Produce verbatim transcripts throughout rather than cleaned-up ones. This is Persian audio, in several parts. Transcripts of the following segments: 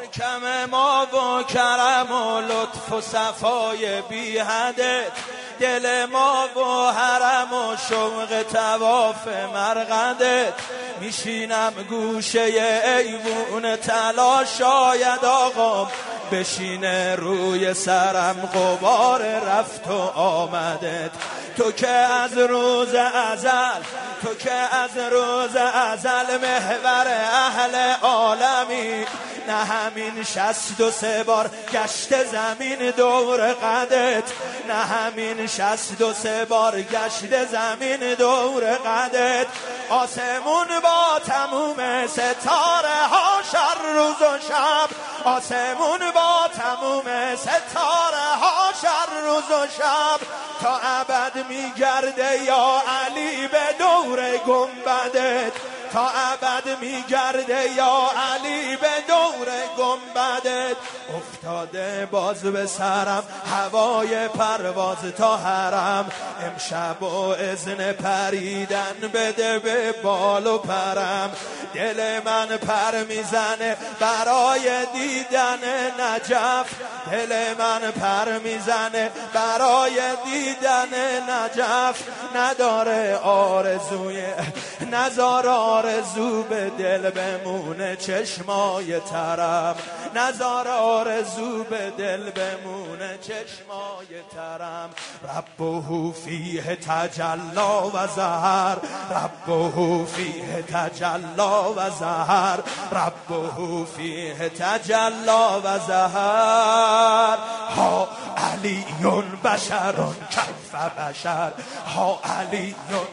کم ما و کرم و لطف و صفای بی حدت، دل ما و حرم و شوق طواف مرقدت. میشینم گوشه ایوون طلا، شاید آقام بشینه روی سرم غبار رفت و آمدت. تو که از روز ازل، تو که از روز ازل محور اهل عالمی، نه همین شصت و سه بار گشت زمین دور قدت، نه همین شصت و سه بار گشت زمین دور قدت. آسمون با تموم ستاره ها شر روز و شب، آسمون با تموم ستاره ها شر روز و شب، تا ابد میگرده یا علی به دور گنبدت، تا ابد میگرده یا علی به دور گنبدت. افتاده باز به سرم هوای پرواز تا حرم، امشب و اذن پریدن بده به بال و پرم. دل من پر میزنه برای دیدن نجف، دل من پر میزنه برای دیدن نجف. نداره آرزوی نزار آرزو به دل بمونه چشمای ترم، نزار آرزو به دل بمونه چشمای ترم. ربه فیه تجلا و ظهر، ربه فیه تجلا و ظهر، ربه فیه تجلا و ظهر. ها علیون بشرون کیف بشر، ها علیون.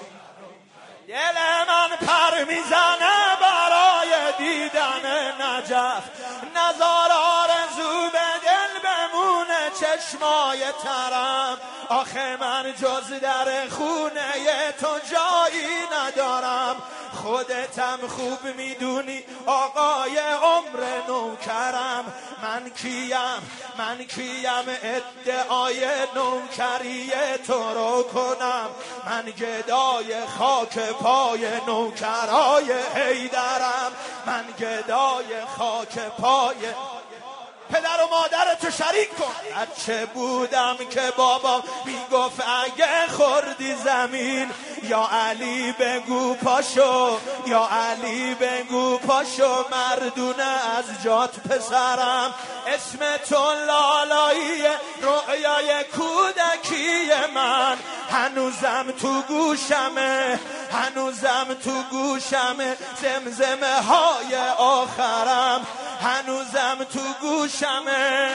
دل من پر میزنه برای دیدن نجف، نزار آرزو به دل بمونه چشمای ترم. آخه من جز در خونه تو جایی ندارم، خودتم خوب میدونی آقای عمر نوکرم. من کیم من کیم ادعای نوکری تو رو کنم، من گدای خاک پای نوکرای حیدرم، من گدای خاک پای پدر و مادرتو شریک کن. بچه بودم که بابا میگفت اگه خوردی زمین، یا علی بگو پاشو، یا علی بگو پاشو مردونه از جات پسرم. اسم تو لالایی رؤیای کودکی من، هنوزم تو گوشمه، هنوزم تو گوشمه زمزمه های آخرم، هنوزم تو گوشمه.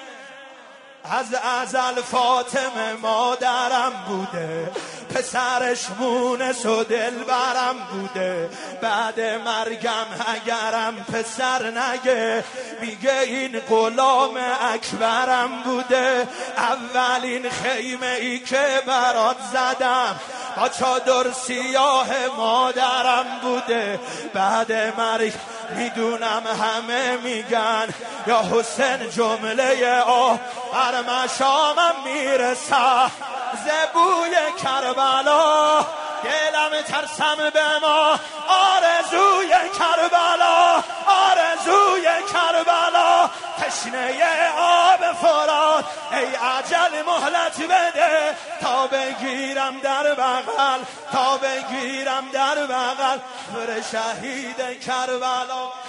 از ازل فاطمه مادرم بوده، پسرش مونس و دلبرم بوده. بعد مرگم اگرم پسر نگه، میگه این غلام اکبرم بوده. اولین خیمه ای که برات زدم با چادر سیاه مادرم بوده. بعد مرگ میدونم همه میگن یا حسین جمله آه بر مشامم میرسه زبوی کربلا. دلم ترسم به ما آرزوی کربلا، آرزوی کربلا. تشنه آب فرات ای عجل مهلت بده، تا بگیرم در بغل، تا بگیرم در بغل بر شهید کربلا.